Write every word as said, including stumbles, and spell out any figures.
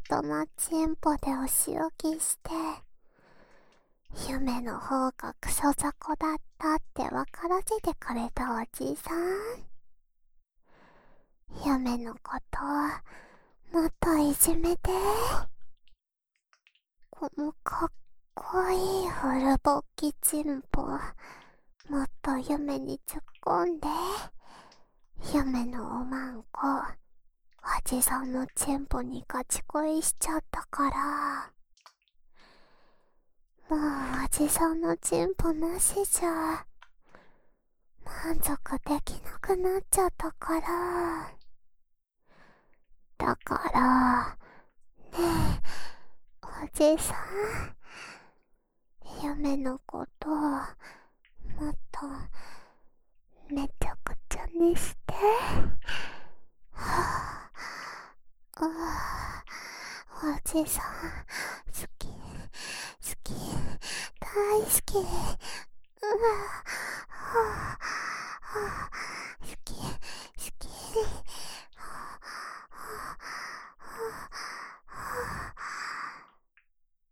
となチンポでお仕置きして、夢の方がクソ雑魚だったって分からせてくれたおじさん。夢のこともっといじめて。このかっこいいフルボッキチンポ、もっと夢に突っ込んで。夢のおまんこ、おじさんのチンポにガチ恋しちゃったから、もうおじさんのチンポなしじゃ満足できなくなっちゃったから。だからねえ、おじさん、夢のこともっとめちゃくちゃにして。はぁ、ああ、おじさん好き好き大好き。うわ、は